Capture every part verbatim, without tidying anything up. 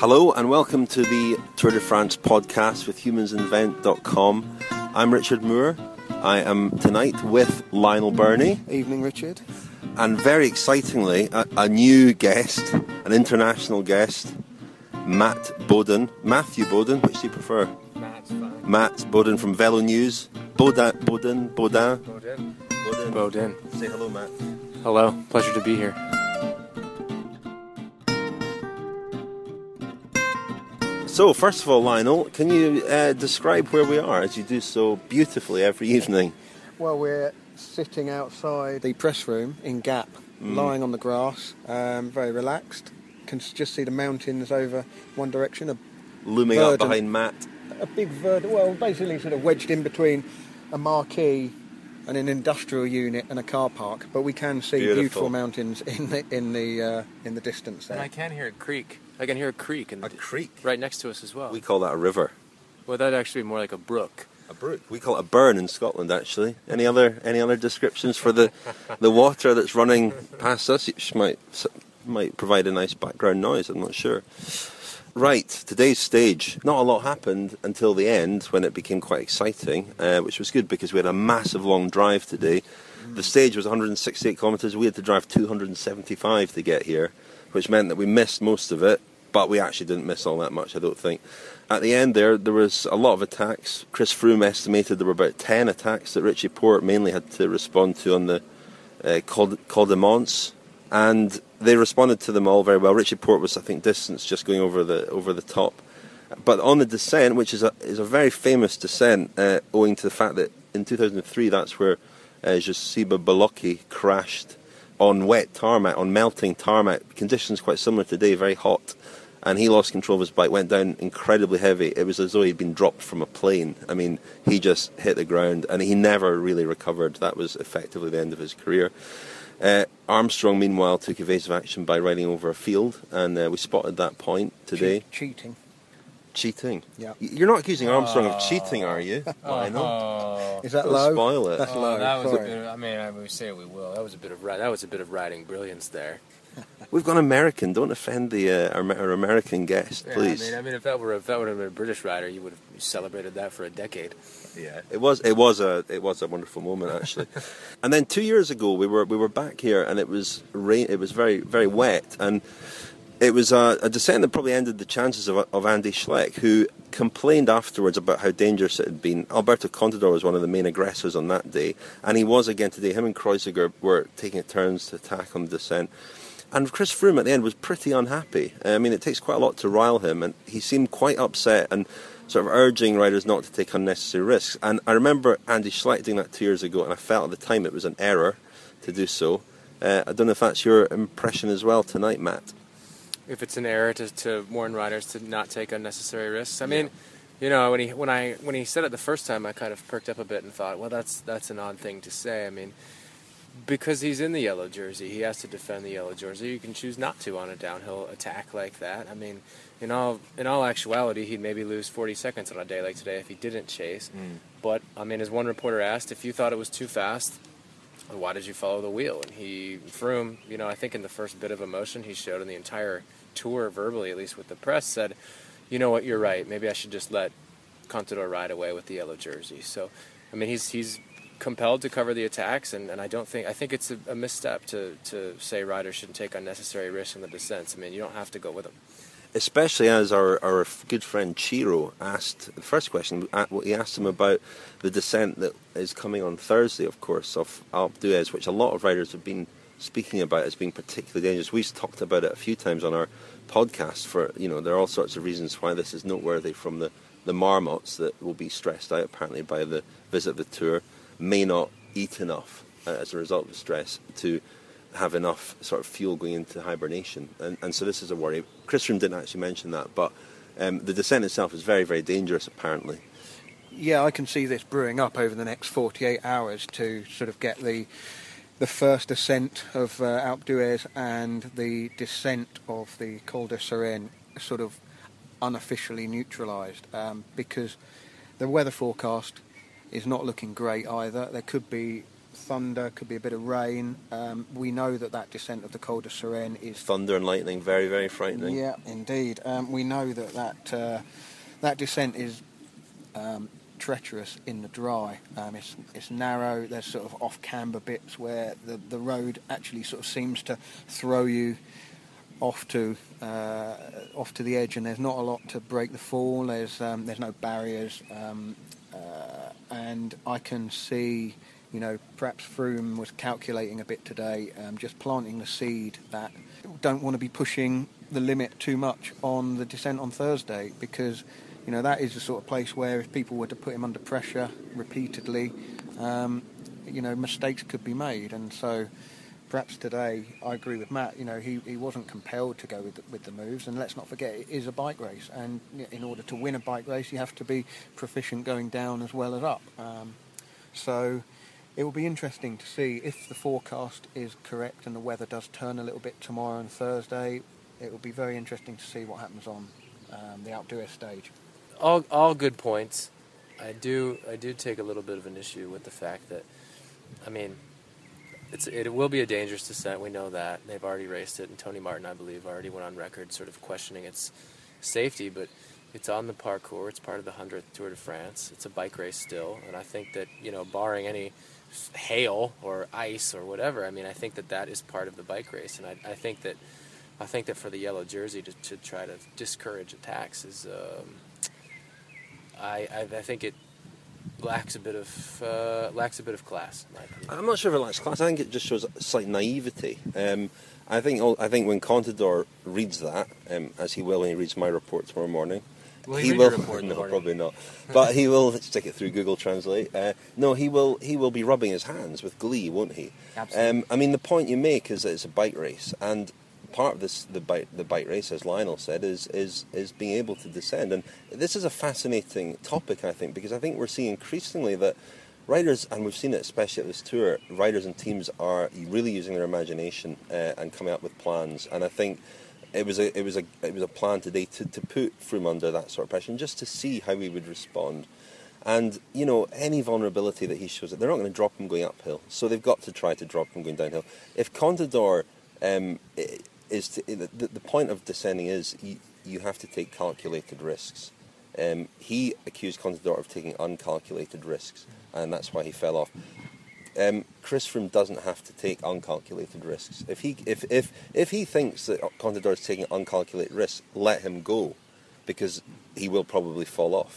Hello and welcome to the Tour de France podcast with humans invent dot com. I'm Richard Moore. I am tonight with Lionel Birnie. Evening, Richard. And very excitingly, a, a new guest, an international guest, Matt Bodden. Matthew Bodden, which do you prefer? Matt's fine. Matt Bodden from Velo News. Bodden, Bodden, Bodden. Bodden. Bodden. Bodden. Say hello, Matt. Hello. Pleasure to be here. So, first of all, Lionel, can you uh, describe where we are, as you do so beautifully every evening? Well, we're sitting outside the press room in Gap, mm. lying on the grass, um, very relaxed. Can just see the mountains over one direction. A Looming verdant, up behind Matt. A big verdant, well, basically sort of wedged in between a marquee and an industrial unit and a car park. But we can see Beautiful, beautiful mountains in the in the uh, in the distance there. And I can hear a creek. I can hear a creek. In a the, creek? Right next to us as well. We call that a river. Well, that'd actually be more like a brook. A brook. We call it a burn in Scotland, actually. Any other any other descriptions for the the water that's running past us? Which might might provide a nice background noise. I'm not sure. Right, today's stage. Not a lot happened until the end, when it became quite exciting, uh, which was good because we had a massive long drive today. The stage was one hundred sixty-eight kilometres. We had to drive two hundred seventy-five to get here, which meant that we missed most of it, but we actually didn't miss all that much, I don't think. At the end there, there was a lot of attacks. Chris Froome estimated there were about ten attacks that Richie Porte mainly had to respond to on the uh, Col, Col de Mons, and they responded to them all very well. Richie Porte was, I think, distance just going over the over the top. But on the descent, which is a is a very famous descent, uh, owing to the fact that in two thousand three, that's where uh, Josiba Bolocki crashed on wet tarmac, on melting tarmac, conditions quite similar today, very hot, and he lost control of his bike, went down incredibly heavy. It was as though he'd been dropped from a plane. I mean, he just hit the ground, and he never really recovered. That was effectively the end of his career. Uh, Armstrong, meanwhile, took evasive action by riding over a field, and uh, we spotted that point today. Che- cheating. Cheating? Yeah. You're not accusing Armstrong oh. of cheating, are you? Lionel? Oh. Is that Don't low? Spoil it. That's Oh, low. that was Sorry. a bit of, I mean, I would say we will. That was a bit of ri- that was a bit of riding brilliance there. We've gone American. Don't offend the uh, our, our American guest, Yeah, please. I mean, I mean, if that were if that would have been a British rider, you would have celebrated that for a decade. Yeah, it was it was a it was a wonderful moment, actually. And then two years ago we were we were back here, and it was rain. It was very very wet, and it was a, a descent that probably ended the chances of of Andy Schleck, who complained afterwards about how dangerous it had been. Alberto Contador was one of the main aggressors on that day, and he was again today. Him and Kreuziger were taking turns to attack on the descent. And Chris Froome at the end was pretty unhappy. I mean, it takes quite a lot to rile him, and he seemed quite upset and sort of urging riders not to take unnecessary risks. And I remember Andy Schleck doing that two years ago, and I felt at the time it was an error to do so. Uh, I don't know if that's your impression as well tonight, Matt. If it's an error to, to warn riders to not take unnecessary risks, I mean, yeah. you know, when he when I when he said it the first time, I kind of perked up a bit and thought, well, that's that's an odd thing to say. I mean, because he's in the yellow jersey, he has to defend the yellow jersey. You can choose not to on a downhill attack like that. I mean, in all in all actuality, he'd maybe lose forty seconds on a day like today if he didn't chase. Mm. But I mean, as one reporter asked, if you thought it was too fast, why did you follow the wheel? And he, Froome, you know, I think in the first bit of emotion he showed in the entire tour, verbally at least with the press, said, you know what, you're right. Maybe I should just let Contador ride away with the yellow jersey. So, I mean, he's he's compelled to cover the attacks, and, and I don't think I think it's a, a misstep to, to say riders shouldn't take unnecessary risks in the descents. I mean, you don't have to go with them. Especially as our, our good friend Chiro asked the first question, he asked him about the descent that is coming on Thursday, of course, of Alpe d'Huez, which a lot of riders have been speaking about as being particularly dangerous. We've talked about it a few times on our podcast. For you know, there are all sorts of reasons why this is noteworthy, from the, the marmots that will be stressed out apparently by the visit of the Tour, may not eat enough uh, as a result of the stress to have enough sort of fuel going into hibernation, and, and so this is a worry. Chris Froome didn't actually mention that, but um, the descent itself is very, very dangerous apparently. Yeah, I can see this brewing up over the next forty-eight hours to sort of get the the first ascent of uh, Alpe d'Huez and the descent of the Col de Sérène sort of unofficially neutralised, um, because the weather forecast is not looking great either. There could be thunder, could be a bit of rain. Um, we know that that descent of the Col de Sérène is... Thunder and lightning, very, very frightening. Yeah, indeed. Um, we know that that, uh, that descent is um, treacherous in the dry. Um, it's, it's narrow, there's sort of off-camber bits where the, the road actually sort of seems to throw you off to uh, off to the edge, and there's not a lot to break the fall. There's um, there's no barriers, um, uh, and I can see, you know, perhaps Froome was calculating a bit today, um, just planting the seed that don't want to be pushing the limit too much on the descent on Thursday, because, you know, that is the sort of place where if people were to put him under pressure repeatedly, um, you know, mistakes could be made, and so. Perhaps today, I agree with Matt, you know, he, he wasn't compelled to go with the, with the moves, and let's not forget, it is a bike race, and in order to win a bike race, you have to be proficient going down as well as up. Um, so it will be interesting to see if the forecast is correct and the weather does turn a little bit tomorrow and Thursday. It will be very interesting to see what happens on um, the Alpe d'Huez stage. All all good points. I do I do take a little bit of an issue with the fact that, I mean, It's, it will be a dangerous descent, we know that. They've already raced it, and Tony Martin, I believe, already went on record sort of questioning its safety, but it's on the parcours, it's part of the hundredth Tour de France, it's a bike race still, and I think that, you know, barring any hail or ice or whatever, I mean, I think that that is part of the bike race, and I, I think that I think that for the yellow jersey to, to try to discourage attacks is, um, I, I, I think it lacks a bit of uh, lacks a bit of class, in my opinion. I'm not sure if it lacks class. I think it just shows a slight naivety. Um, I think I think when Contador reads that, um, as he will when he reads my report tomorrow morning, will he, he will. Report in no, the morning? Probably not. But he will stick it through Google Translate. Uh, no, he will. He will be rubbing his hands with glee, won't he? Absolutely. Um, I mean, the point you make is that it's a bike race, and part of this, the bike, the bike race, as Lionel said, is is is being able to descend. And this is a fascinating topic, I think, because I think we're seeing increasingly that riders, and we've seen it especially at this tour, riders and teams are really using their imagination uh, and coming up with plans. And I think it was a it was a it was a plan today to, to put Froome under that sort of pressure, and just to see how he would respond. And, you know, any vulnerability that he shows, they're not going to drop him going uphill, so they've got to try to drop him going downhill. If Contador um, is to, the, the point of descending is you, you have to take calculated risks. Um, he accused Contador of taking uncalculated risks, and that's why he fell off. Um, Chris Froome doesn't have to take uncalculated risks. If he if if if he thinks that Contador is taking uncalculated risks, let him go, because he will probably fall off.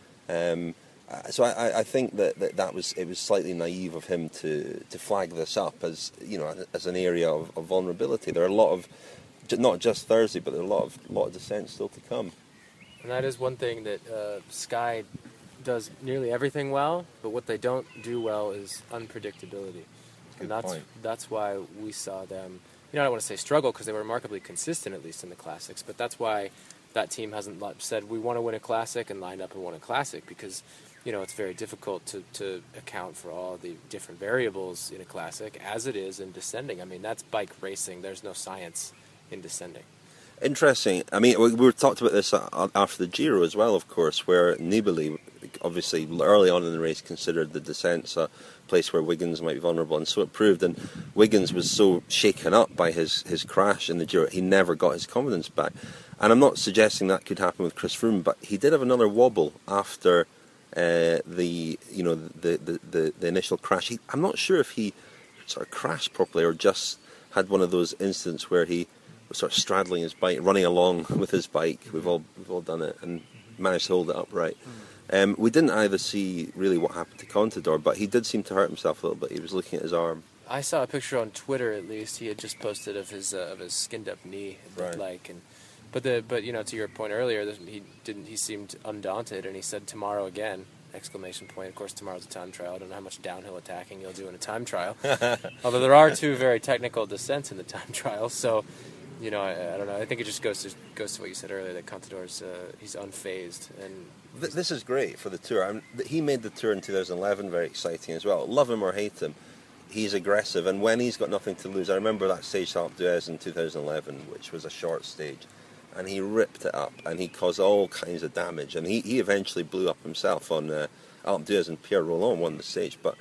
Um, so I, I think that, that that was it was slightly naive of him to, to flag this up as, you know, as an area of, of vulnerability. There are a lot of, not just Thursday, but there are a lot of lot of descents still to come. And that is one thing that uh, Sky does nearly everything well, but what they don't do well is unpredictability. Good and that's point. that's why we saw them, you know, I don't want to say struggle, because they were remarkably consistent, at least in the classics, but that's why that team hasn't said we want to win a classic and lined up and won a classic, because, you know, it's very difficult to, to account for all the different variables in a classic, as it is in descending. I mean, that's bike racing. There's no science in descending. Interesting. I mean, we, we talked about this after the Giro as well, of course, where Nibali, obviously early on in the race, considered the descents a place where Wiggins might be vulnerable, and so it proved. And Wiggins was so shaken up by his, his crash in the Giro, he never got his confidence back. And I'm not suggesting that could happen with Chris Froome, but he did have another wobble after uh, the you know the the, the, the initial crash. He, I'm not sure if he sort of crashed properly or just had one of those incidents where he was sort of straddling his bike, running along with his bike. We've all we've all done it and managed to hold it upright. Um, we didn't either see really what happened to Contador, but he did seem to hurt himself a little bit. He was looking at his arm. I saw a picture on Twitter, at least. He had just posted of his uh, of his skinned up knee, it looked Right. like, and but the but you know, to your point earlier, he didn't. He seemed undaunted, and he said tomorrow again! Exclamation point. Of course, tomorrow's a time trial. I don't know how much downhill attacking you'll do in a time trial. Although there are two very technical descents in the time trial, so you know, I, I don't know. I think it just goes to goes to what you said earlier, that Contador's uh, he's unfazed, and Th- this is great for the tour. I mean, th- he made the tour in two thousand eleven very exciting as well. Love him or hate him, he's aggressive, and when he's got nothing to lose, I remember that stage Alpe d'Huez in two thousand eleven, which was a short stage, and he ripped it up, and he caused all kinds of damage, and he, he eventually blew up himself on uh, Alpe d'Huez, and Pierre Rolland won the stage. But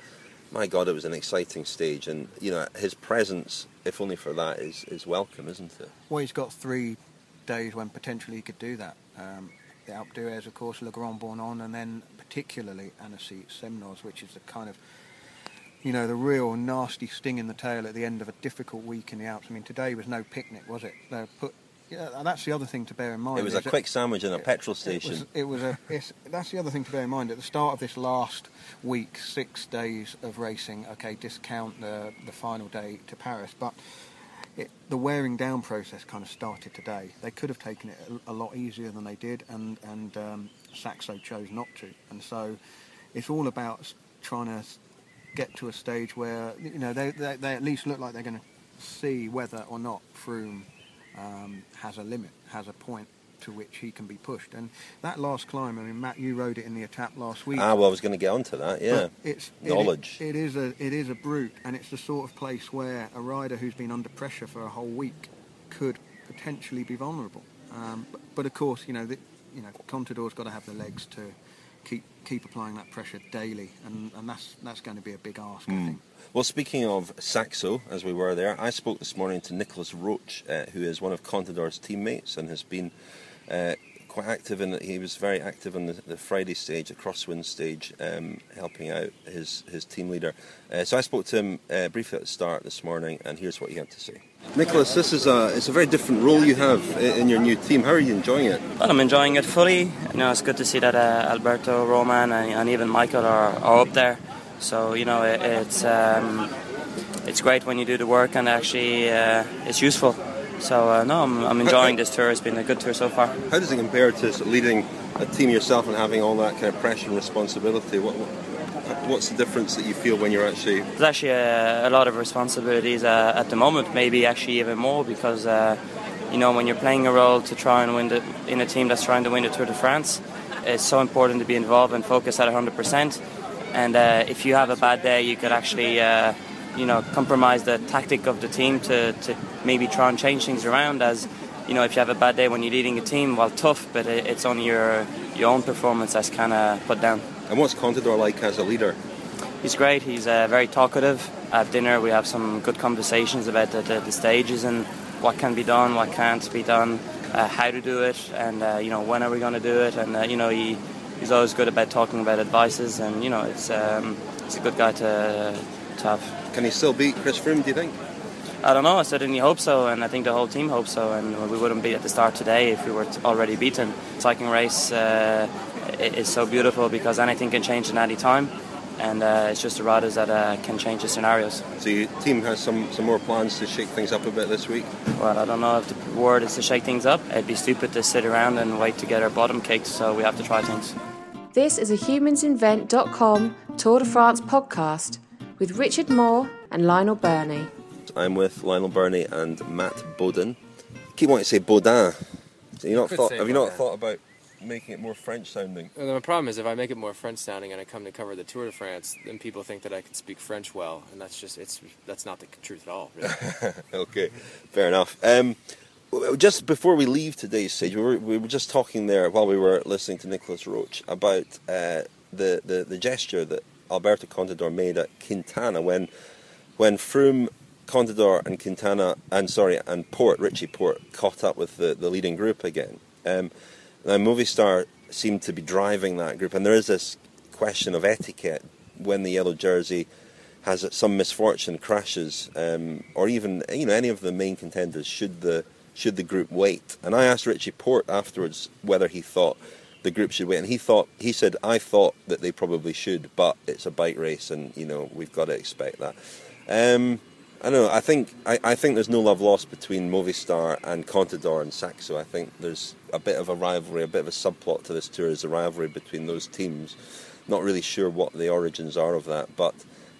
my God, it was an exciting stage, and you know his presence, if only for that, is is welcome, isn't it? Well, he's got three days when potentially he could do that. Um, the Alpe d'Huez, of course, Le Grand Bornand, and then particularly Annecy Semnoz, which is the kind of, you know, the real nasty sting in the tail at the end of a difficult week in the Alps. I mean, today was no picnic, was it? They put, yeah, and that's the other thing to bear in mind. It was a quick sandwich in a it, petrol station. It was, it was a. It's, that's the other thing to bear in mind. At the start of this last week, six days of racing. Okay, discount the the final day to Paris, but it, the wearing down process kind of started today. They could have taken it a, a lot easier than they did, and and um, Saxo chose not to. And so, it's all about trying to get to a stage where, you know, they they, they at least look like they're going to see whether or not Froome um, has a limit, has a point to which he can be pushed. And that last climb, I mean, Matt, you rode it in the Etape last week. Ah, well, I was going to get onto that. Yeah, but it's knowledge. It, it is a it is a brute, and it's the sort of place where a rider who's been under pressure for a whole week could potentially be vulnerable. Um, but, but of course, you know, the, you know, Contador's got to have the legs to keep keep applying that pressure daily, and, and that's that's going to be a big ask, mm. I think. Well, speaking of Saxo, as we were there, I spoke this morning to Nicolas Roche, uh, who is one of Contador's teammates and has been uh, quite active in the, he was very active on the, the Friday stage, the crosswind stage, um, helping out his, his team leader. Uh, so I spoke to him uh, briefly at the start this morning, and here's what he had to say. Nicolas, this is a it's a very different role you have in your new team. How are you enjoying it? Well, I'm enjoying it fully. You know, it's good to see that uh, Alberto, Roman, and, and even Michael are, are up there. So you know, it, it's um, it's great when you do the work and actually uh, it's useful. So uh, no, I'm, I'm enjoying this tour. It's been a good tour so far. How does it compare to sort of leading a team yourself and having all that kind of pressure and responsibility? What, what what's the difference that you feel when you're actually? There's actually a, a lot of responsibilities uh, at the moment. Maybe actually even more because uh, you know, when you're playing a role to try and win the, in a team that's trying to win the Tour de France, it's so important to be involved and focus at one hundred percent. And uh, if you have a bad day, you could actually, uh, you know, compromise the tactic of the team to, to maybe try and change things around. As you know, if you have a bad day when you're leading a team, well, tough, but it, it's only your your own performance that's kind of put down. And what's Contador like as a leader? He's great. He's uh, very talkative. At dinner, we have some good conversations about the, the, the stages and what can be done, what can't be done, uh, how to do it, and uh, you know, when are we going to do it. And uh, you know, he. He's always good about talking about advices, and you know, it's um, it's a good guy to to have. Can he still beat Chris Froome, do you think? I don't know. I certainly hope so, and I think the whole team hopes so. And we wouldn't be at the start today if we were already beaten. Cycling race uh, is so beautiful because anything can change in any time, and uh, it's just the riders that uh, can change the scenarios. So your team has some, some more plans to shake things up a bit this week? Well, I don't know if the word is to shake things up. It'd be stupid to sit around and wait to get our bottom kicked, so we have to try things. This is a humans invent dot com Tour de France podcast with Richard Moore and Lionel Birnie. I'm with Lionel Birnie and Matt Bodin. Keep wanting to say Bodin. So you not thought, have you not thought about making it more French sounding? Well, the problem is if I make it more French sounding and I come to cover the Tour de France, then people think that I can speak French well, and that's just it's that's not the truth at all. Really. Okay, fair enough. Um, Just before we leave today's stage, we were, we were just talking there while we were listening to Nicolas Roche about uh, the, the, the gesture that Alberto Contador made at Quintana when when Froome, Contador and Quintana, and sorry, and Port, Richie Port, caught up with the, the leading group again. Um, now Movistar seemed to be driving that group, and there is this question of etiquette when the yellow jersey has some misfortune, crashes, um, or even you know any of the main contenders. Should the Should the group wait? And I asked Richie Port afterwards whether he thought the group should wait, and he thought he said I thought that they probably should, but it's a bike race, and you know we've got to expect that. Um, I don't know. I think I, I think there's no love lost between Movistar and Contador and Saxo. I think there's a bit of a rivalry, a bit of a subplot to this tour is a rivalry between those teams. Not really sure what the origins are of that, but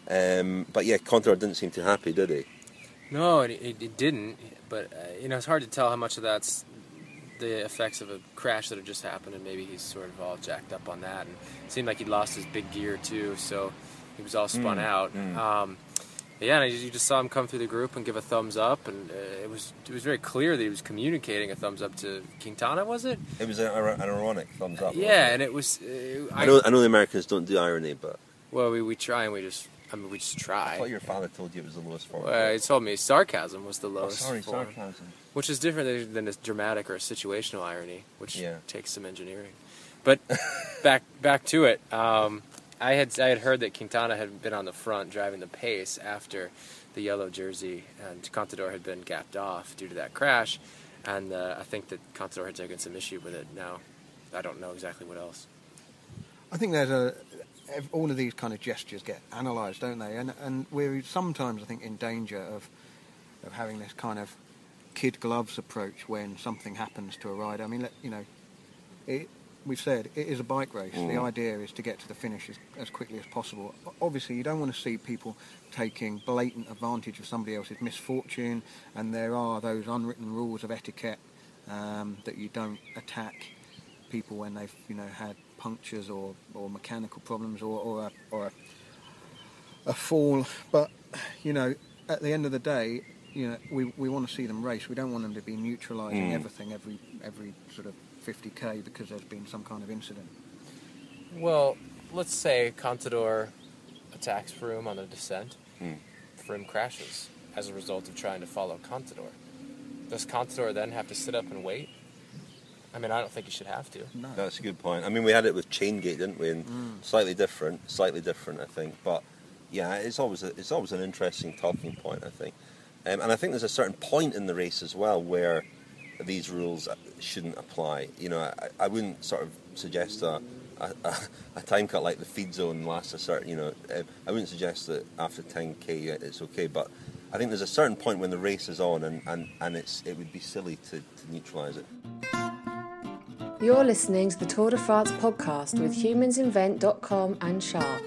um, but yeah, Contador didn't seem too happy, did he? No, it, it didn't. But, uh, you know, it's hard to tell how much of that's the effects of a crash that had just happened, and maybe he's sort of all jacked up on that. And it seemed like he'd lost his big gear, too, so he was all spun mm, out. Mm. Um, yeah, and you just saw him come through the group and give a thumbs up, and uh, it was it was very clear that he was communicating a thumbs up to Quintana, was it? It was an, an ironic thumbs up. Yeah, and it was... Uh, I, I know I know the Americans don't do irony, but... Well, we, we try and we just... I mean, we just I try. thought your father told you it was the lowest form. Well, he told me sarcasm was the oh, lowest sorry, form, sarcasm. which is different than a dramatic or a situational irony, which Yeah. takes some engineering. But back back to it. Um, I had I had heard that Quintana had been on the front driving the pace after the yellow jersey, and Contador had been gapped off due to that crash, and uh, I think that Contador had taken some issue with it. Now, I don't know exactly what else. I think there's a ev- all of these kind of gestures get analysed, don't they? And and we're sometimes, I think, in danger of of having this kind of kid gloves approach when something happens to a rider. I mean, let, you know, it, we've said it is a bike race. Mm. The idea is to get to the finish as, as quickly as possible. Obviously, you don't want to see people taking blatant advantage of somebody else's misfortune, and there are those unwritten rules of etiquette um, that you don't attack people when they've, you know, had punctures or, or mechanical problems or, or, a, or a, a fall. But, you know, at the end of the day, you know, we, we want to see them race. We don't want them to be neutralising Mm. everything every every sort of fifty k because there's been some kind of incident. Well, let's say Contador attacks Froome on the descent. Hmm. Froome crashes as a result of trying to follow Contador. Does Contador then have to sit up and wait? I mean, I don't think he should have to. No. That's a good point. I mean, we had it with Chaingate, didn't we? And Mm. slightly different, slightly different, I think. But yeah, it's always a, it's always an interesting talking point, I think. Um, and I think there's a certain point in the race as well where these rules shouldn't apply. You know, I, I wouldn't sort of suggest a, a, a time cut like the feed zone lasts a certain, you know, uh, I wouldn't suggest that after ten k it's okay, but I think there's a certain point when the race is on and, and, and it's it would be silly to, to neutralise it. You're listening to the Tour de France podcast with humans invent dot com and Sharp.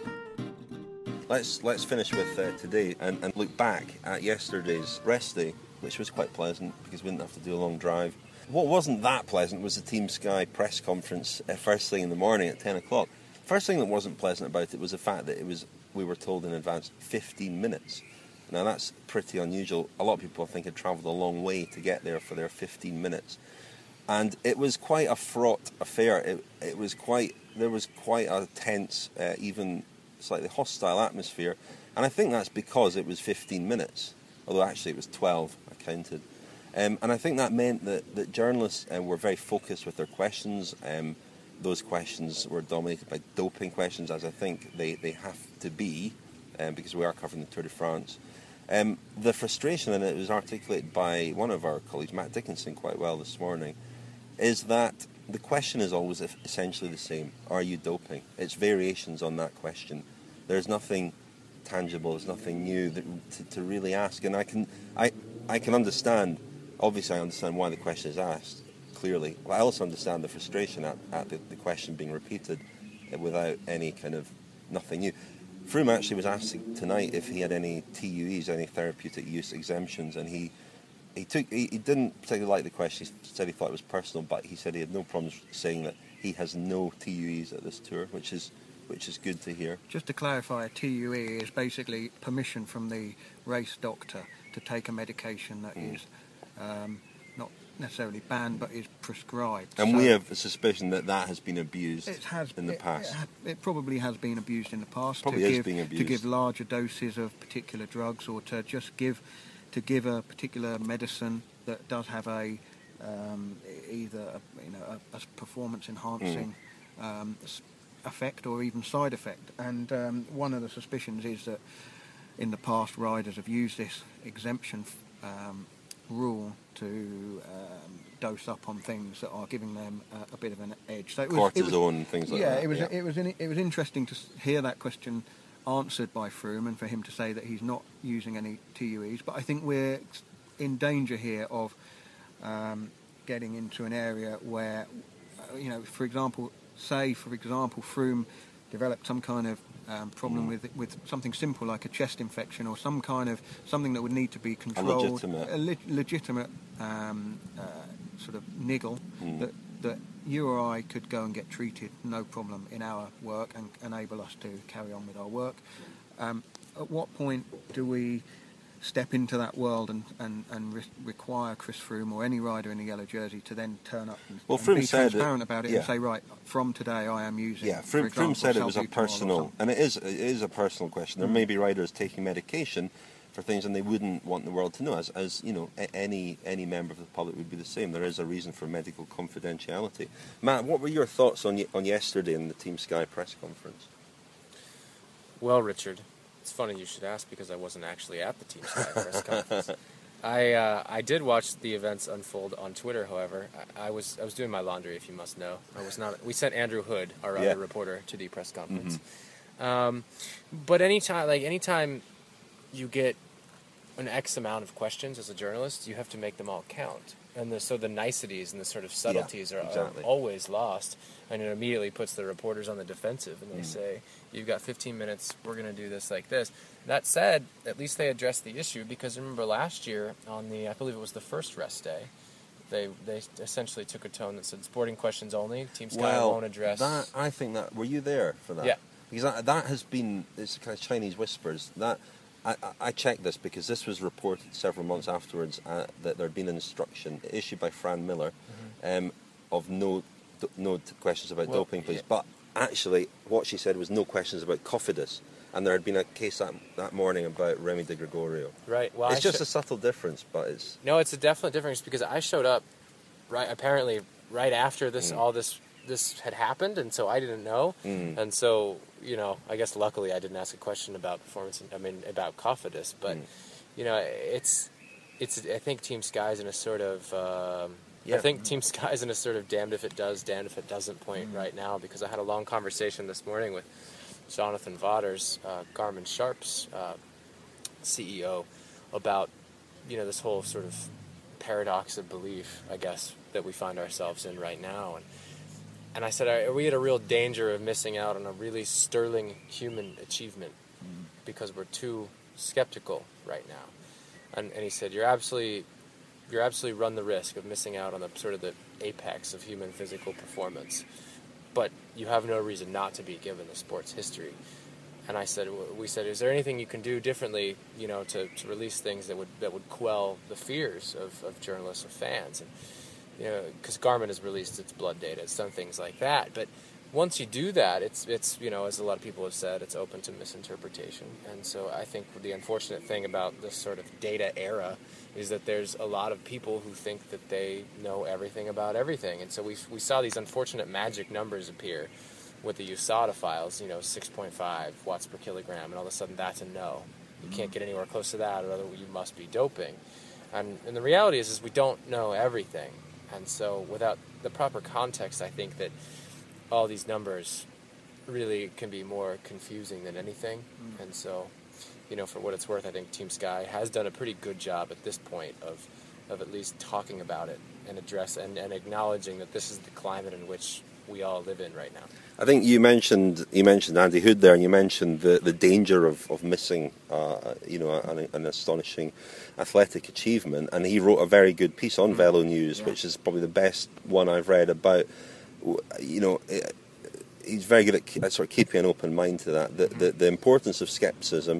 Let's let's finish with uh, today and, and look back at yesterday's rest day, which was quite pleasant because we didn't have to do a long drive. What wasn't that pleasant was the Team Sky press conference uh, first thing in the morning at ten o'clock. First thing that wasn't pleasant about it was the fact that it was we were told in advance fifteen minutes. Now that's pretty unusual. A lot of people I think had travelled a long way to get there for their fifteen minutes. And it was quite a fraught affair. It, it was quite there was quite a tense, uh, even slightly hostile atmosphere, and I think that's because it was fifteen minutes, although actually it was twelve, I counted. Um, and I think that meant that, that journalists uh, were very focused with their questions. Um, those questions were dominated by doping questions, as I think they, they have to be, um, because we are covering the Tour de France. Um, the frustration, and it was articulated by one of our colleagues, Matt Dickinson, quite well this morning, is that the question is always essentially the same. Are you doping? It's variations on that question. There's nothing tangible, there's nothing new that, to, to really ask. And I can I, I can understand, obviously I understand why the question is asked, clearly. But I also understand the frustration at, at the, the question being repeated without any kind of nothing new. Froome actually was asked tonight if he had any T U Es, any therapeutic use exemptions, and he He took. He, he didn't particularly like the question. He said he thought it was personal, but he said he had no problems saying that he has no T U Es at this tour, which is which is good to hear. Just to clarify, a T U E is basically permission from the race doctor to take a medication that Mm. is um, not necessarily banned but is prescribed. And So we have a suspicion that that has been abused it has in the it, past. It, ha- it probably has been abused in the past. Probably to is give, being to abused. give larger doses of particular drugs, or to just give to give a particular medicine that does have a um, either a, you know a, a performance enhancing Mm. um, s- effect or even side effect. And um, one of the suspicions is that in the past riders have used this exemption um, rule to um, dose up on things that are giving them a, a bit of an edge. So it was, it was, Cortisone and things like yeah, that. it was yeah, it was in, it was interesting to s- hear that question answered by Froome, and for him to say that he's not using any T U Es. But I think we're in danger here of um, getting into an area where, uh, you know, for example, say for example, Froome developed some kind of um, problem Mm. with with something simple like a chest infection or some kind of something that would need to be controlled, legitimate- a le- legitimate um, uh, sort of niggle Mm. that that you or I could go and get treated, no problem, in our work and enable us to carry on with our work. Um, at what point do we step into that world and and, and re- require Chris Froome or any rider in a yellow jersey to then turn up and, Well, and Froome be said transparent that- about it yeah. and say, right, from today I am using. Yeah, for Froome, example, Froome said it was a salbutamol or personal, something. and it is it is a personal question. There Mm. may be riders taking medication for things and they wouldn't want the world to know, as, as you know, a- any any member of the public would be the same. There is a reason for medical confidentiality. Matt, what were your thoughts on ye- on yesterday in the Team Sky press conference? Well, Richard, it's funny you should ask because I wasn't actually at the Team Sky press conference. I uh, I did watch the events unfold on Twitter. However, I, I was I was doing my laundry, if you must know. I was not. We sent Andrew Hood, our Yeah. other reporter, to the press conference. Um, but anytime, like anytime, you get an X amount of questions as a journalist, you have to make them all count. And the, so the niceties and the sort of subtleties Yeah, are, exactly. are always lost. And it immediately puts the reporters on the defensive. And they Mm. say, you've got fifteen minutes, we're going to do this like this. That said, at least they addressed the issue. Because remember last year, on the, I believe it was the first rest day, they they essentially took a tone that said, sporting questions only, Team Sky Well, won't address... that I think that were you there for that? Yeah. Because that, that has been it's kind of Chinese whispers. That I, I, I checked this because this was reported several months afterwards uh, that there had been an instruction issued by Fran Miller um, of no d- no t- questions about Well, doping, please. yeah. But actually, what she said was no questions about Cofidis, and there had been a case that that morning about Remy de Gregorio. Right, well, it's I just sho- a subtle difference, but it's No, it's a definite difference because I showed up right apparently right after this Mm. all this this had happened, and so I didn't know, Mm. and so you know I guess luckily I didn't ask a question about performance. I mean about Cofidis, but Mm. you know it's it's I think Team Sky's in a sort of um, Yeah. I think Team Sky's in a sort of damned if it does, damned if it doesn't point Mm. right now because I had a long conversation this morning with Jonathan Vaughters, uh, Garmin Sharp's uh, C E O, about you know this whole sort of paradox of belief, I guess, that we find ourselves in right now. And and I said, are we at a real danger of missing out on a really sterling human achievement because we're too skeptical right now? And, and he said, you're absolutely, you're absolutely run the risk of missing out on the sort of the apex of human physical performance, but you have no reason not to be given the sport's history. And I said, we said, is there anything you can do differently, you know, to, to release things that would that would quell the fears of, of journalists or fans? And you know, because Garmin has released its blood data, it's done things like that. But once you do that, it's it's you know, as a lot of people have said, it's open to misinterpretation. And so I think the unfortunate thing about this sort of data era is that there's a lot of people who think that they know everything about everything. And so we we saw these unfortunate magic numbers appear with the U S A D A files, you know, six point five watts per kilogram, and all of a sudden that's a no. You can't get anywhere close to that, or otherwise you must be doping. And, and the reality is, is we don't know everything. And so without the proper context, I think that all these numbers really can be more confusing than anything. Mm. And so, you know, for what it's worth, I think Team Sky has done a pretty good job at this point of of at least talking about it and address and, and acknowledging that this is the climate in which we all live in right now. I think you mentioned you mentioned Andy Hood there, and you mentioned the, the danger of, of missing, uh, you know, an, an astonishing athletic achievement. And he wrote a very good piece on Velo News, Yeah. which is probably the best one I've read about. You know, it, he's very good at, at sort of keeping an open mind to that. The the, the importance of skepticism,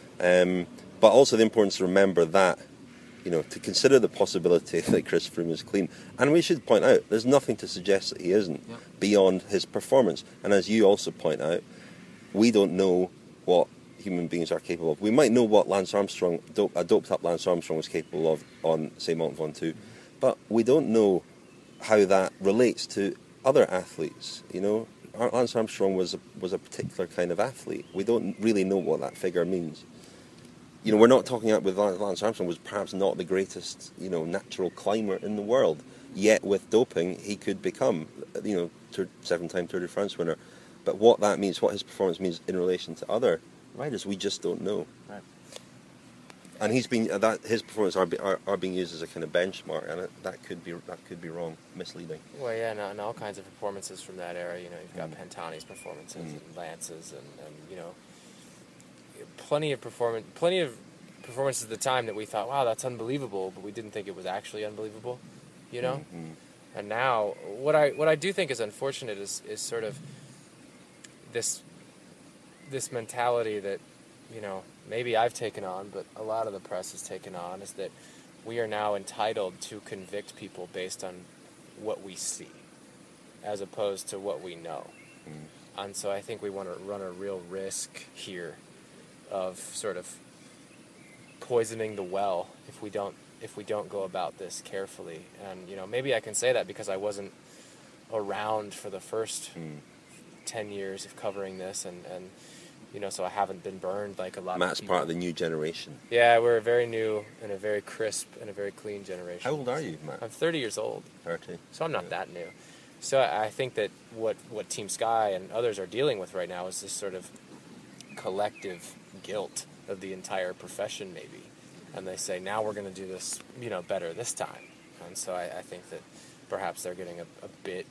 um, but also the importance to remember that. You know, to consider the possibility that Chris Froome is clean. And we should point out, there's nothing to suggest that he isn't, Yep. beyond his performance. And as you also point out, we don't know what human beings are capable of. We might know what Lance Armstrong, dope, a doped-up Lance Armstrong was capable of on, say, Mont Ventoux, but we don't know how that relates to other athletes. You know, Lance Armstrong was a, was a particular kind of athlete. We don't really know what that figure means. You know, we're not talking about with Lance Armstrong was perhaps not the greatest, you know, natural climber in the world. Yet with doping, he could become, you know, tour, seven-time Tour de France winner. But what that means, what his performance means in relation to other riders, we just don't know. Right. And he's been uh, that his performance are, be, are are being used as a kind of benchmark, and it, that could be that could be wrong, misleading. Well, yeah, and, and all kinds of performances from that era. You know, you've got Mm. Pantani's performances Mm. and Lance's, and, and you know, plenty of performance, plenty of performances at the time that we thought, wow, that's unbelievable, but we didn't think it was actually unbelievable. You know, Mm-hmm. and now what I what I do think is unfortunate is is sort of this this mentality that, you know, maybe I've taken on, but a lot of the press has taken on, is that we are now entitled to convict people based on what we see, as opposed to what we know. Mm. And so I think we want to run a real risk here of sort of poisoning the well if we don't if we don't go about this carefully. And you know, maybe I can say that because I wasn't around for the first mm. ten years of covering this, and, and you know, so I haven't been burned like a lot Matt's of people. part of the new generation. Yeah, we're a very new and a very crisp and a very clean generation. How old are you, Matt? I'm thirty years old. thirty. So I'm not yeah. that new. So I think that what, what Team Sky and others are dealing with right now is this sort of collective guilt of the entire profession, maybe. And they say, now we're going to do this, you know, better this time. And so I, I think that perhaps they're getting a, a bit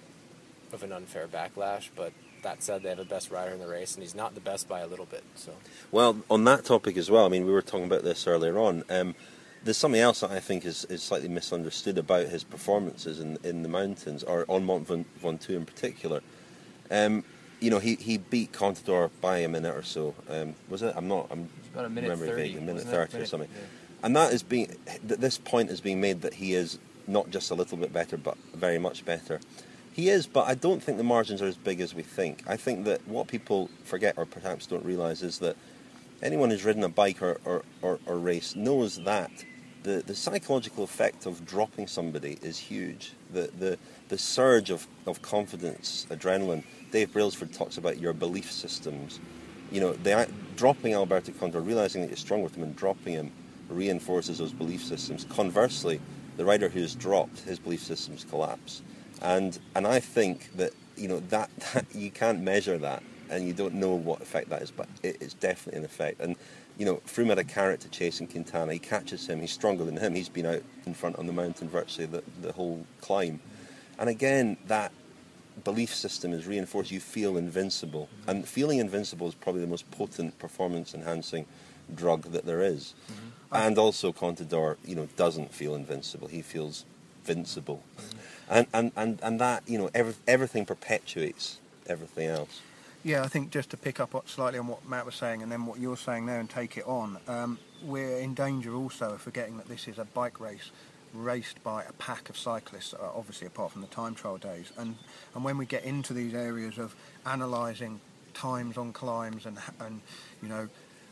of an unfair backlash, but that said, they have the best rider in the race, and he's not the best by a little bit. So, well, on that topic as well, I mean, we were talking about this earlier on. Um, there's something else that I think is, is slightly misunderstood about his performances in in the mountains, or on Mont Ventoux in particular. Um, you know, he, he beat Contador by a minute or so. Um, was it? I'm not. I'm about a minute remembering thirty, vaguely, a minute wasn't thirty it? or something. Yeah. And that is being. Th- this point is being made that he is not just a little bit better, but very much better. He is, but I don't think the margins are as big as we think. I think that what people forget, or perhaps don't realise, is that anyone who's ridden a bike or, or, or, or race knows that the, the psychological effect of dropping somebody is huge. The the, the surge of, of confidence, adrenaline. Dave Brailsford talks about your belief systems. You know, the, dropping Alberto Contador, realising that you're strong with him and dropping him, reinforces those belief systems. Conversely, the rider who's dropped, his belief systems collapse. And and I think that, you know, that, that you can't measure that, and you don't know what effect that is, but it is definitely an effect. And, you know, Froome had a carrot to chase in Quintana. He catches him, he's stronger than him. He's been out in front on the mountain virtually the, the whole climb. And again, that belief system is reinforced. You feel invincible. And feeling invincible is probably the most potent performance-enhancing drug that there is. Mm-hmm. And also Contador, you know, doesn't feel invincible. He feels vincible. Mm-hmm. And, and, and, and that, you know, every, everything perpetuates everything else. Yeah, I think just to pick up slightly on what Matt was saying and then what you're saying there and take it on, um, we're in danger also of forgetting that this is a bike race raced by a pack of cyclists, uh, obviously apart from the time trial days. And, and when we get into these areas of analysing times on climbs and, and you know,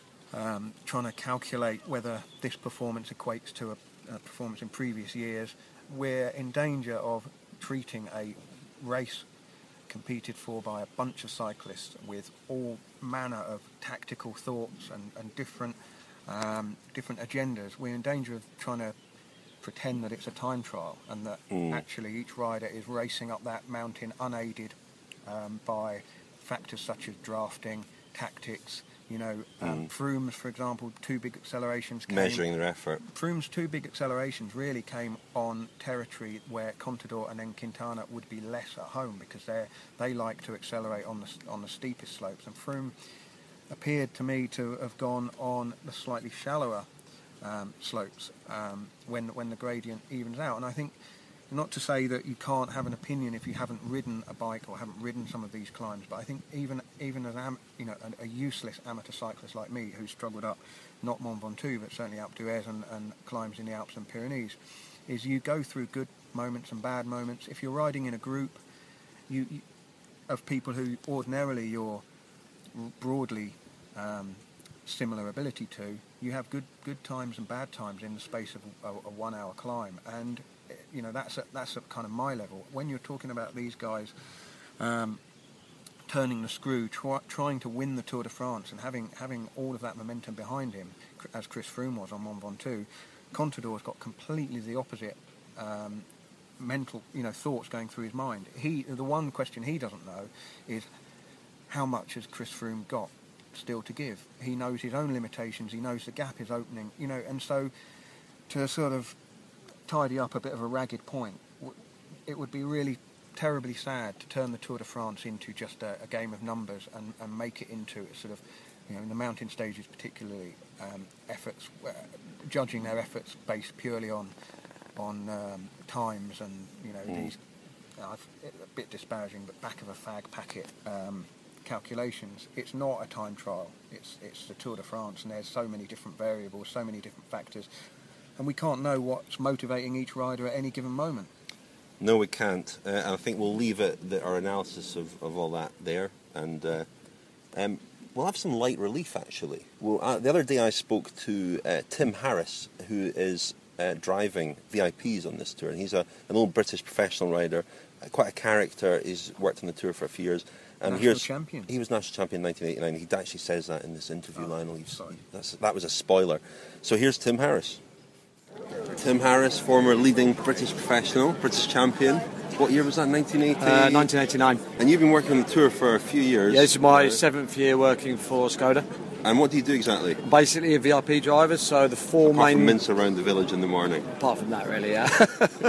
um, trying to calculate whether this performance equates to a, a performance in previous years, we're in danger of treating a race competed for by a bunch of cyclists with all manner of tactical thoughts and, and different um, different agendas. We're in danger of trying to pretend that it's a time trial and that mm. actually each rider is racing up that mountain unaided um, by factors such as drafting, tactics. You know, um, mm. Froome's, for example, two big accelerations came... Measuring their effort. Froome's two big accelerations really came on territory where Contador and then Quintana would be less at home because they they like to accelerate on the on the steepest slopes. And Froome appeared to me to have gone on the slightly shallower um, slopes um, when when the gradient evens out. And I think, not to say that you can't have an opinion if you haven't ridden a bike or haven't ridden some of these climbs, but I think even even as am, you know a, a useless amateur cyclist like me who struggled up not Mont Ventoux but certainly Alpe d'Huez and, and climbs in the Alps and Pyrenees, is you go through good moments and bad moments. If you're riding in a group you, you of people who ordinarily you're broadly um, similar ability to, you have good good times and bad times in the space of a, a one hour climb. And you know, that's at, that's at kind of my level. When you're talking about these guys um, turning the screw, try, trying to win the Tour de France and having having all of that momentum behind him, as Chris Froome was on Mont Ventoux, Contador's got completely the opposite um, mental, you know, thoughts going through his mind. He, the one question he doesn't know is how much has Chris Froome got still to give. He knows his own limitations. He knows the gap is opening, you know, and so to sort of tidy up a bit of a ragged point, it would be really terribly sad to turn the Tour de France into just a, a game of numbers and, and make it into a sort of, you know, in the mountain stages particularly, um, efforts, uh, judging their efforts based purely on on um, times and, you know, mm. these, uh, a bit disparaging, but back of a fag packet um, calculations. It's not a time trial. It's it's the Tour de France, and there's so many different variables, so many different factors, and we can't know what's motivating each rider at any given moment. No, we can't. Uh, and I think we'll leave it, the, our analysis of, of all that there, and uh, um, we'll have some light relief, actually. Well, uh, the other day I spoke to uh, Tim Harris, who is uh, driving V I Ps on this tour, and he's a, an old British professional rider, uh, quite a character. He's worked on the tour for a few years. And national here's, champion. He was national champion in nineteen eighty-nine. He actually says that in this interview, oh, Lionel. Sorry. That's, that was a spoiler. So here's Tim Harris. Tim Harris, former leading British professional, British champion. What year was that, nineteen eighty? Uh, nineteen eighty-nine. And you've been working on the tour for a few years. Yeah, this is my uh, seventh year working for Skoda. And what do you do exactly? Basically a V I P driver, so the four Apart main... from mince around the village in the morning. Apart from that, really, yeah.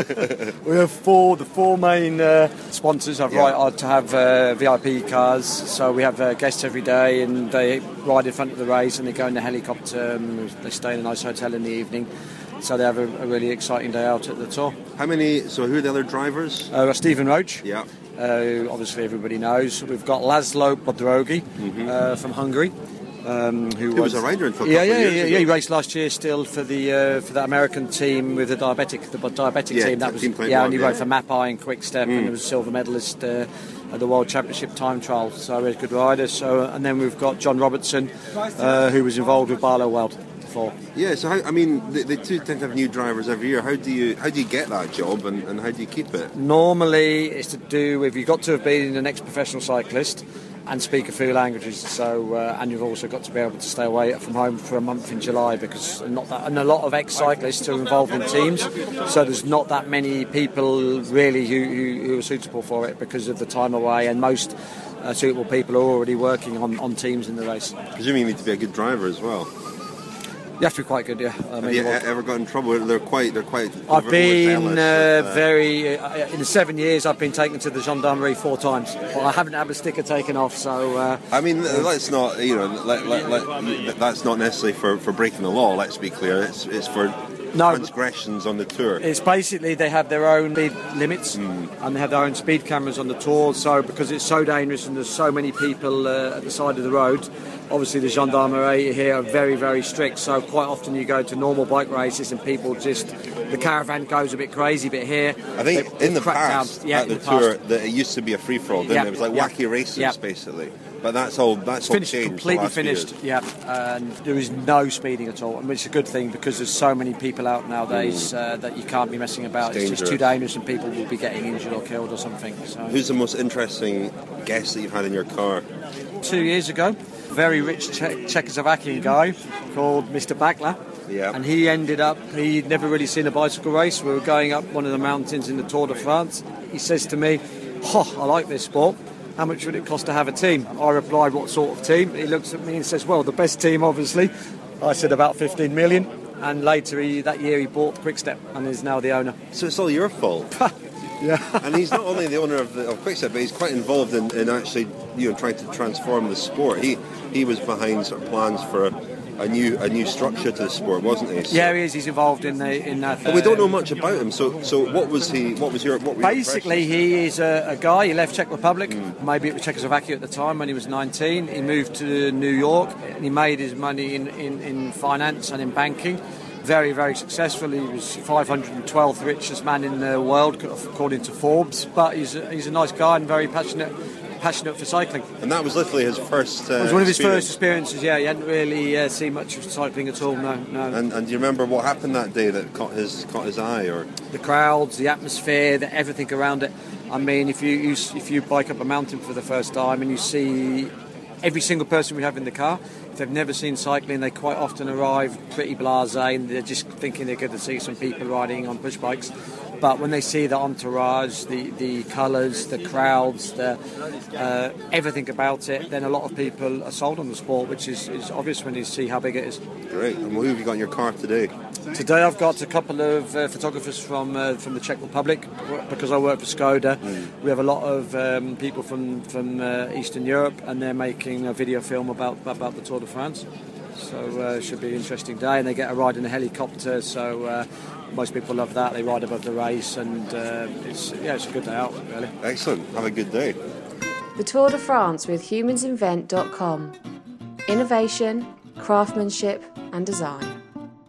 We have four, the four main uh, sponsors have Yeah. right are to have uh, V I P cars, so we have uh, guests every day and they ride in front of the race and they go in the helicopter and they stay in a nice hotel in the evening. So they have a, a really exciting day out at the tour. How many, so who are the other drivers? Uh, Stephen Roach, Yeah. uh, obviously everybody knows. We've got Laszlo Bodrogi Mm-hmm. uh, from Hungary. Um, who He was a rider in for a yeah, couple yeah, of years yeah, ago. yeah. He raced last year still for the uh, for the American team with the diabetic, the diabetic Yeah, team. That was Team twenty-one, yeah, and he yeah. rode for Mapai and Quick Step, Mm. and he was a silver medalist uh, at the World Championship time trial. So he's a good rider. So and then we've got John Robertson, uh, who was involved with Barlow World before. Yeah, so how, I mean, the, the two tend to have new drivers every year. How do you how do you get that job and, and how do you keep it? Normally, it's to do with you've got to have been an ex-professional cyclist and speak a few languages. So, uh, and you've also got to be able to stay away from home for a month in July because not that, and a lot of ex-cyclists are involved in teams. So there's not that many people really who, who, who are suitable for it because of the time away, and most uh, suitable people are already working on, on teams in the race. Presumably you need to be a good driver as well. You have to be quite good, yeah. I Have mean, you what- ever got in trouble? They're quite, they're quite. I've been uh, overzealous with, uh, very uh, in the seven years I've been taken to the gendarmerie four times. But I haven't had a sticker taken off, so. Uh, I mean, let's not, you know, let, let, let, that's not necessarily for, for breaking the law. Let's be clear. It's it's for No, transgressions on the tour. It's basically they have their own speed limits and they have their own speed cameras on the tour. So because it's so dangerous and there's so many people uh, at the side of the road, obviously the gendarmerie here are very, very strict. So quite often you go to normal bike races and people just the caravan goes a bit crazy. But here, I think they, in the cracked past, down. Yeah, at the, in the tour, past. that it used to be a free for all. Didn't Yeah, it? It was like yeah, wacky races, yeah. basically. But that's all. That's Finished, all changed. the completely last few finished. years. Yeah, and there is no speeding at all, and it's a good thing because there's so many people out nowadays uh, that you can't be messing about. It's It's, just too dangerous. dangerous, and people will be getting injured or killed or something. So. Who's the most interesting guest that you've had in your car? Two years ago, very rich che- Czechoslovakian guy called Mister Bakla. Yeah. And he ended up, he'd never really seen a bicycle race. We were going up one of the mountains in the Tour de France. He says to me, oh, I like this sport. How much would it cost to have a team? I replied, what sort of team? He looks at me and says, well, the best team, obviously. I said, about fifteen million. And later, he, that year, he bought Quickstep and is now the owner. So it's all your fault. Yeah. And he's not only the owner of, the, of Quickstep, but he's quite involved in, in actually, you know, trying to transform the sport. He he was behind sort of plans for a, a new a new structure to the sport, wasn't he? So, Yeah, he is. He's involved in the in that. but we don't uh, know much about him. So so what was he? What was your? What were your Basically, impressions? he is a, a guy. He left Czech Republic, maybe it was Czechoslovakia at the time when he was nineteen. He moved to New York and he made his money in, in, in finance and in banking. Very, very successful. He was five hundred twelfth richest man in the world, according to Forbes. But he's a, he's a nice guy and very passionate passionate for cycling. And that was literally his first. Uh, It was one of his experience. first experiences. Yeah, he hadn't really uh, seen much of cycling at all. No, no. And, and do you remember what happened that day that caught his caught his eye? Or The crowds, the atmosphere, the, everything around it. I mean, if you, you if you bike up a mountain for the first time and you see every single person we have in the car, if they've never seen cycling, they quite often arrive pretty blasé and they're just thinking they're going to see some people riding on push bikes. But when they see the entourage, the, the colours, the crowds, the uh, everything about it, then a lot of people are sold on the sport, which is, is obvious when you see how big it is. great. And who have you got in your car today? Today I've got a couple of uh, photographers from uh, from the Czech Republic because I work for Skoda. Mm. We have a lot of um, people from from uh, Eastern Europe, and they're making a video film about about the Tour de France. So uh, it should be an interesting day, and they get a ride in a helicopter. So uh, most people love that. They ride above the race, and uh, it's yeah, it's a good day out really. Excellent. Have a good day. The Tour de France with humans invent dot com. Innovation, craftsmanship and design.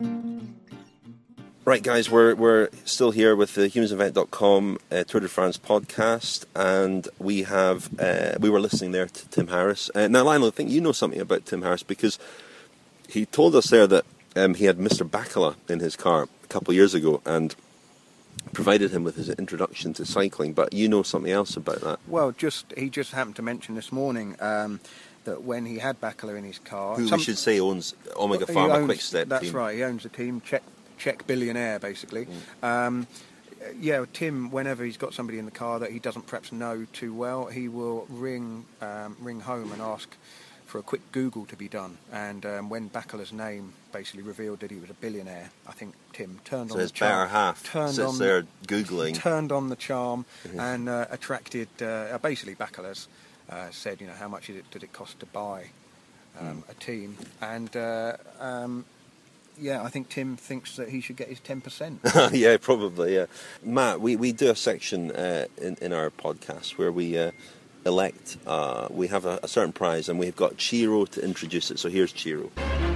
Right, guys, we're we're still here with the humans invent dot com uh, Tour de France podcast, and we have uh, we were listening there to Tim Harris. Uh, now, Lionel, I think you know something about Tim Harris because he told us there that um, he had Mister Bacala in his car a couple of years ago and provided him with his introduction to cycling. But you know something else about that? Well, just he just happened to mention this morning um, that when he had Bacala in his car, Who some, we should say owns Omega he Pharma owns- Quick Step That's team. right. He owns the team. Czech Czech billionaire, basically. Mm. Um, yeah, Tim. Whenever he's got somebody in the car that he doesn't perhaps know too well, he will ring um, ring home and ask for a quick Google to be done. And um, when Bacala's name basically revealed that he was a billionaire, I think Tim turned So on his the charm. better half turned sits on, there googling. Turned on the charm and uh, attracted. Uh, basically, Bacala's uh, said, you know, how much did it, did it cost to buy um, Mm. a team? And uh, um, yeah, I think Tim thinks that he should get his ten percent. Yeah, probably, yeah. Matt, we, we do a section uh, in, in our podcast where we uh, elect, uh, we have a, a certain prize, and we've got Chiro to introduce it. So here's Chiro.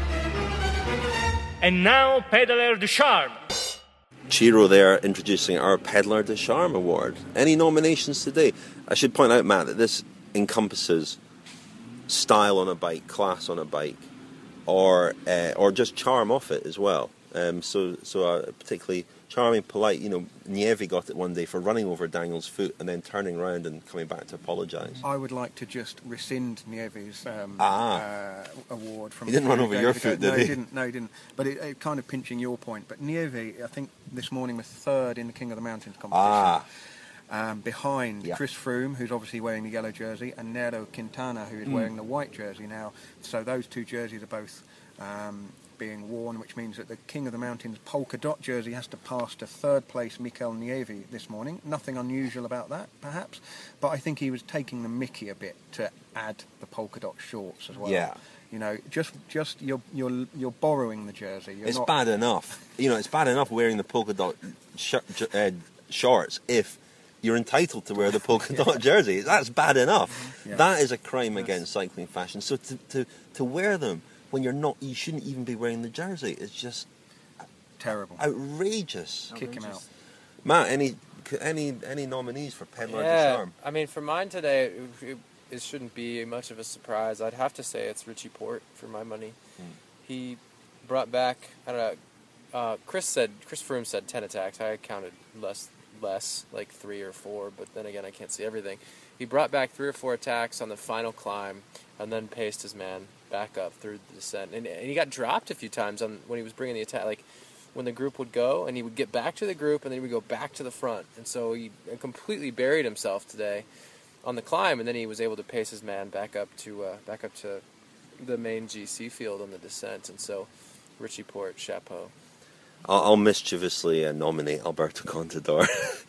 And now, Peddler de Charme. Chiro there introducing our Peddler de Charme Award. Any nominations today? I should point out, Matt, that this encompasses style on a bike, class on a bike, or uh, or just charm off it as well. Um, so so uh, particularly charming, polite. You know, Nieve got it one day for running over Daniel's foot and then turning around and coming back to apologise. I would like to just rescind Nieve's um, Ah. uh, award from. He didn't run over your foot, did no, he? he didn't. No, he didn't. But it, it kind of pinching your point. But Nieve, I think this morning was third in the King of the Mountains competition. Ah. Um, behind Yeah. Chris Froome, who's obviously wearing the yellow jersey, and Nairo Quintana, who is Hmm. wearing the white jersey now. So those two jerseys are both um, being worn, which means that the King of the Mountains polka dot jersey has to pass to third place Mikel Nieve this morning. Nothing unusual about that, perhaps, but I think he was taking the mickey a bit to add the polka dot shorts as well. Yeah. You know, just just you're you're you're borrowing the jersey. You're It's not, bad enough. You know, it's bad enough wearing the polka dot sh- j- uh, shorts if you're entitled to wear the polka dot jersey. That's bad enough. Yeah. That is a crime against cycling fashion. So to, to, to wear them when you're not, you shouldn't even be wearing the jersey. It's just terrible. outrageous. Kick him out. Matt, any any any nominees for Peddler de Yeah, Charme? I mean, for mine today, it, it, it shouldn't be much of a surprise. I'd have to say it's Richie Port for my money. Hmm. He brought back, I don't know, uh, Chris said, Chris Froome said ten attacks. I counted less, less, like three or four, but then again, I can't see everything. He brought back three or four attacks on the final climb and then paced his man back up through the descent. And, and he got dropped a few times on when he was bringing the attack, like when the group would go, and he would get back to the group, and then he would go back to the front. And so he completely buried himself today on the climb, and then he was able to pace his man back up to uh, back up to the main G C field on the descent. And so Richie Port, chapeau. I'll, I'll mischievously uh, nominate Alberto Contador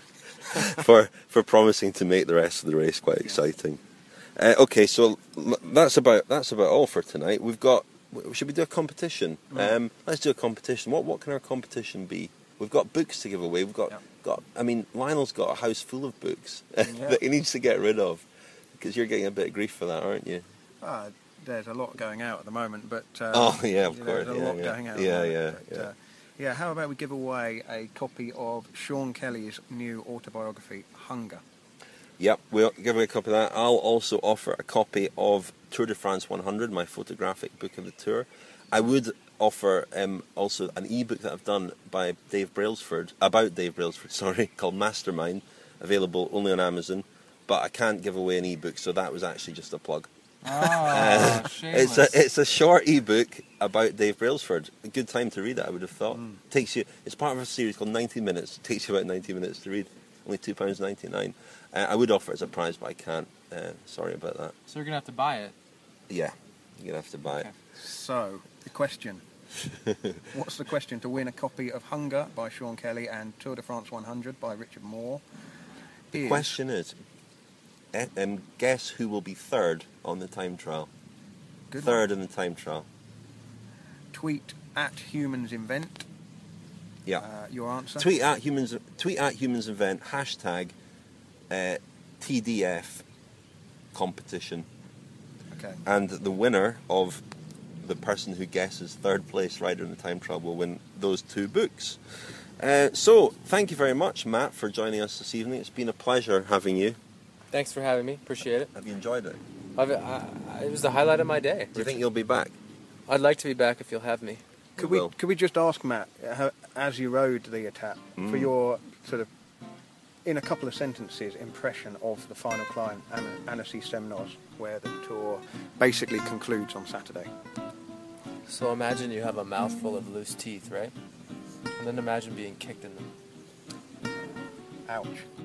for for promising to make the rest of the race quite exciting. Uh, okay, so l- that's about that's about all for tonight. We've got. Should we do a competition? Um, let's do a competition. What what can our competition be? We've got books to give away. We've got Yeah. got. I mean, Lionel's got a house full of books Yeah. that he needs to get rid of because you're getting a bit of grief for that, aren't you? Ah, there's a lot going out at the moment, but um, Oh, yeah, of you know, course, There's a yeah, lot yeah. going out. at Yeah, the yeah, moment, but, yeah. Uh, yeah. How about we give away a copy of Sean Kelly's new autobiography, Hunger? Yep, we'll give away a copy of that. I'll also offer a copy of Tour de France one hundred, my photographic book of the tour. I would offer um, also an e-book that I've done by Dave Brailsford, about Dave Brailsford, sorry, called Mastermind, available only on Amazon. But I can't give away an e-book, so that was actually just a plug. Oh, It's a it's a short e-book about Dave Brailsford. A good time to read it, I would have thought. Takes you. It's part of a series called ninety minutes. It takes you about ninety minutes to read. Only two pounds ninety nine. Uh, I would offer it as a prize, but I can't. Uh, sorry about that. So you're going to have to buy it. Yeah, you're gonna have to buy it. So, the question. What's the question to win a copy of Hunger by Sean Kelly and Tour de France one hundred by Richard Moore? The is- question is, eh, um, guess who will be third on the time trial? Good third one. in the time trial. Tweet at Humans Invent Yeah. uh, your answer. Tweet at humans. Tweet at humans event hashtag uh, T D F competition. Okay. And the winner of the person who guesses third place rider in the time trial will win those two books. Uh, so, thank you very much, Matt, for joining us this evening. It's been a pleasure having you. Thanks for having me. Appreciate it. Have you enjoyed it? I've, I, it was the highlight of my day. Do you think you'll be back? I'd like to be back if you'll have me. Could We we will. could we just ask Matt, how, as you rode the Etape, Mm. for your sort of, in a couple of sentences, impression of the final climb, An- Annecy Semnoz, where the tour basically concludes on Saturday? So imagine you have a mouthful of loose teeth, right? And then imagine being kicked in them. Ouch.